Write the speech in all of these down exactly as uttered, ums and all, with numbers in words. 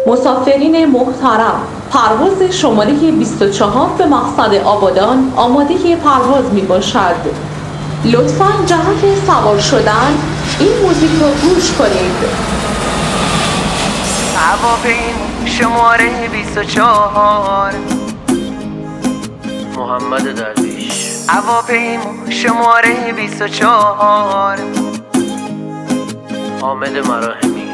مسافرین محترم، پرواز شماره بیست و چهار به مقصد آبادان آماده پرواز می باشد. لطفاً جهت سوار شدن این موزیک رو گوش کنید. هواپیما شماره بیست و چهار، محمد درویش. هواپیما شماره بیست و چهار، حامد مراحمی.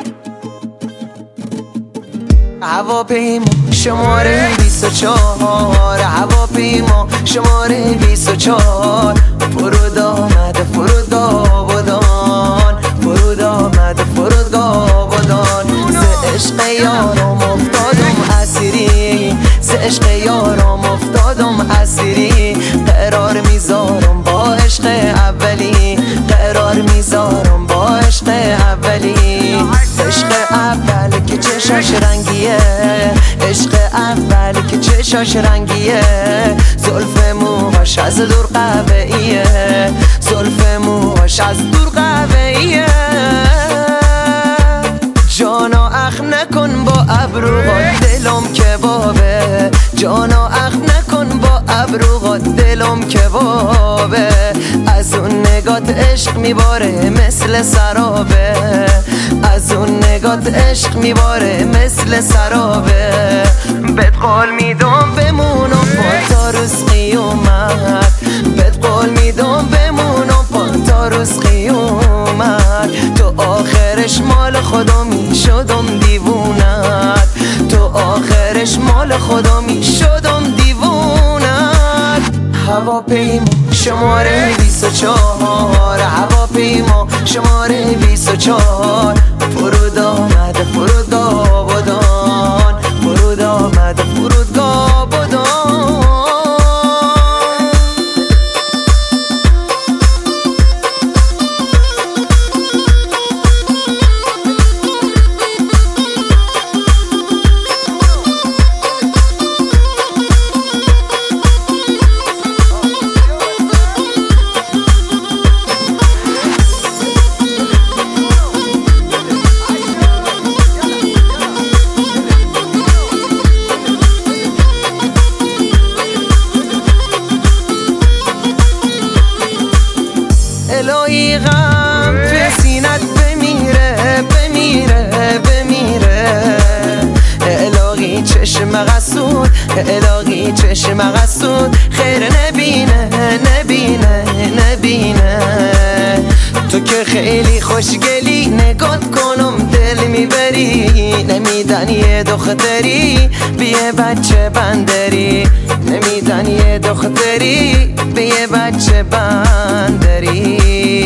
هواپیما شماره بیست و چهار، هواپیما شماره بیست و چهار، فرود آمده فرودگاه آبادان، فرود آمده فرودگاه آبادان. ز عشق یارم افتادم اسیری، ز عشق یارم افتادم اسیری. قرار میذارم با عشق اولی، قرار میذارم با عشق اولی. عشق اول که چشاش رنگیه، عشق اول که چشاش رنگیه. زلف موهاش از دور قهوه‌ایه، زلف موهاش از دور قهوه‌ایه. جانا اخ نکن با ابروهات دلم کبابه، جانا اخ نکن با ابروهات دلم کبابه. از اون نگات عشق میباره مثل سرابه، از اون نگات عشق میباره مثل سرابه. بهت قول میدم بمونم پا تا رزقی اومد، بهت قول میدم بمونم پا تا رزقی اومد. تو آخرش مال خدا میشدم دیوونت، تو آخرش مال خدا میشدم دیوونت. هواپیما شماره بیست و چهار، هواپیما شماره بیست و چهار، فرود آمده فرودگاه آبادان، فرود آمده فرودگاه آبادان. الهی غم توی سینت بمیره بمیره بمیره. الهی چشم قسود، الهی چشم قسود خیر نبینه نبینه نبینه. تو که خیلی خوشگلی نگات کنم دل میبری. نمیدن یه دختری به یه بچه بندری، نمیدن یه دختری به یه بچه بندری.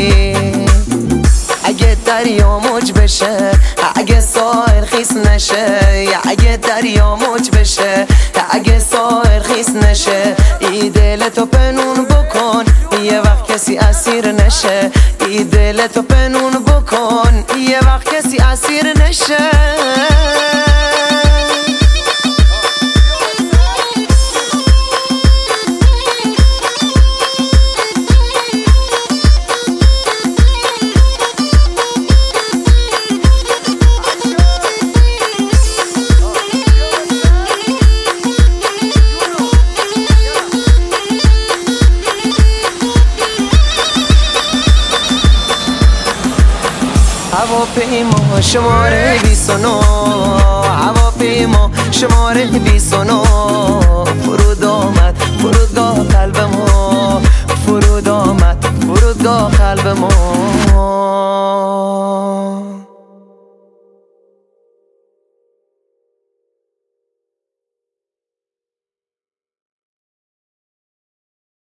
اگه دریا موج بشه، اگه ساحل خیس نشه، اگه دریا موج بشه، اگه ساحل خیس نشه. ای دل تو پنون بکن یه وقت کسی اسیر نشه، ای دل تو پنون بکن یه وقت کسی اسیر نشه. هواپیما شماره بیست و نه، هواپیما شماره بیست و نه، فرود آمد فرودگاه قلب ما، فرود آمد فرودگاه قلب ما.